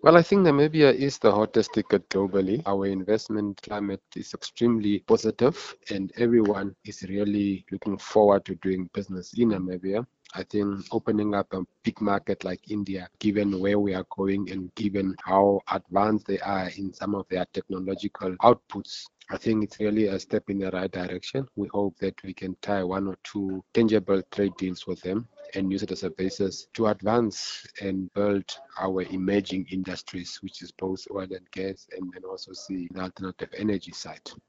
Well, I think Namibia is the hottest ticket globally. Our investment climate is extremely positive, and everyone is really looking forward to doing business in Namibia. I think opening up a big market like India, given where we are going and given how advanced they are in some of their technological outputs, I think it's really a step in the right direction. We hope that we can tie one or two tangible trade deals with them and use it as a basis to advance and build our emerging industries, which is both oil and gas, and then also see the alternative energy side.